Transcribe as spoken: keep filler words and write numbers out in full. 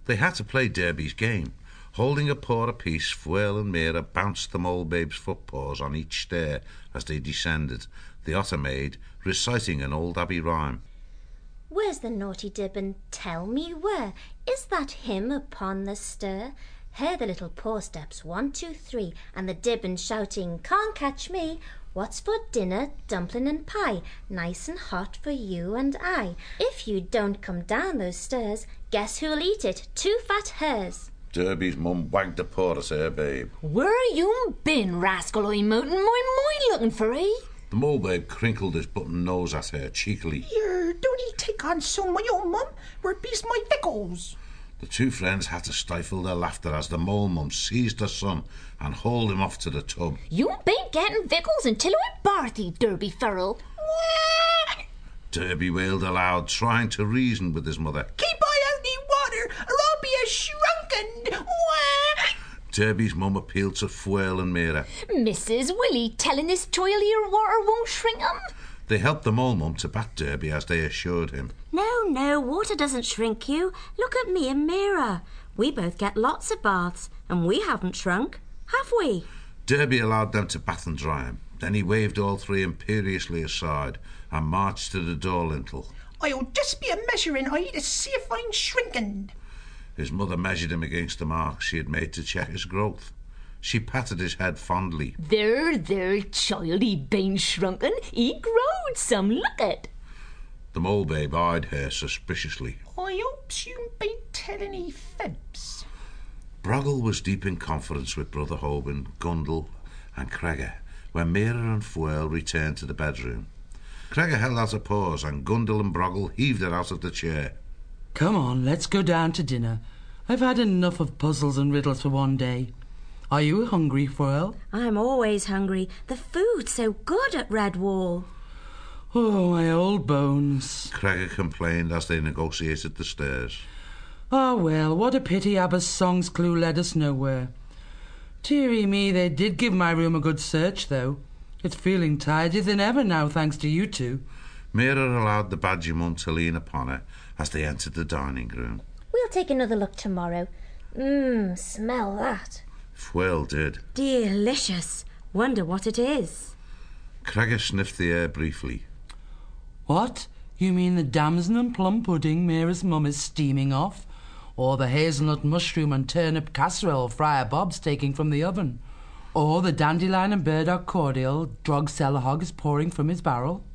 They had to play Derby's game. Holding a paw apiece, Fwel and Mira bounced the mole babe's footpaws on each stair as they descended, the otter maid reciting an old Abbey rhyme. Where's the naughty Dibbon? Tell me where. Is that him upon the stair? Hear the little paw steps, one, two, three, and the Dibbon shouting, can't catch me. What's for dinner? Dumpling and pie, nice and hot for you and I. If you don't come down those stairs, guess who'll eat it? Two fat hares. Derby's mum wagged a paw at her babe. Where you been, rascal? I'm out in my mind looking for ye. The mole babe crinkled his button nose at her cheekily. Yer, don't ye take on so, my old mum. Where be's my victuals? The two friends had to stifle their laughter as the mole mum seized her son and hauled him off to the tub. You ain't getting victuals until I barth ye, Derby Farrell. Derby wailed aloud, trying to reason with his mother. Keep I out the water, or I'll be a shrunken. Derby's mum appealed to Fwel and Mira. Missus Willie telling this child your water won't shrink him? They helped the mole mum to bat Derby as they assured him. No, no, water doesn't shrink you. Look at me and Mira. We both get lots of baths, and we haven't shrunk, have we? Derby allowed them to bath and dry him. Then he waved all three imperiously aside and marched to the door lintel. I'll just be a measuring eye to see if I'm shrinking. His mother measured him against the mark she had made to check his growth. She patted his head fondly. There, there, child, he been shrunken. He growed some, look at. The mole babe eyed her suspiciously. I hopes you ain't telling any fibs. Broggle was deep in confidence with Brother Hoban, Gundle and Cregger when Mira and Fwel returned to the bedroom. Cregger held out a pause and Gundle and Broggle heaved her out of the chair. Come on, let's go down to dinner. I've had enough of puzzles and riddles for one day. Are you hungry, Fwel? I'm always hungry. The food's so good at Redwall. Oh, my old bones. Cregger complained as they negotiated the stairs. Ah, well, what a pity Abba's song's clue led us nowhere. Dearie me, they did give my room a good search, though. It's feeling tidier than ever now, thanks to you two. Mira allowed the badger mum to lean upon her as they entered the dining room. We'll take another look tomorrow. Mmm, smell that. Fwel did. Delicious. Wonder what it is. Cregger sniffed the air briefly. What? You mean the damson and plum pudding Mira's mum is steaming off? Or the hazelnut mushroom and turnip casserole Friar Bob's taking from the oven? Or the dandelion and burdock cordial Drogseller Hog is pouring from his barrel?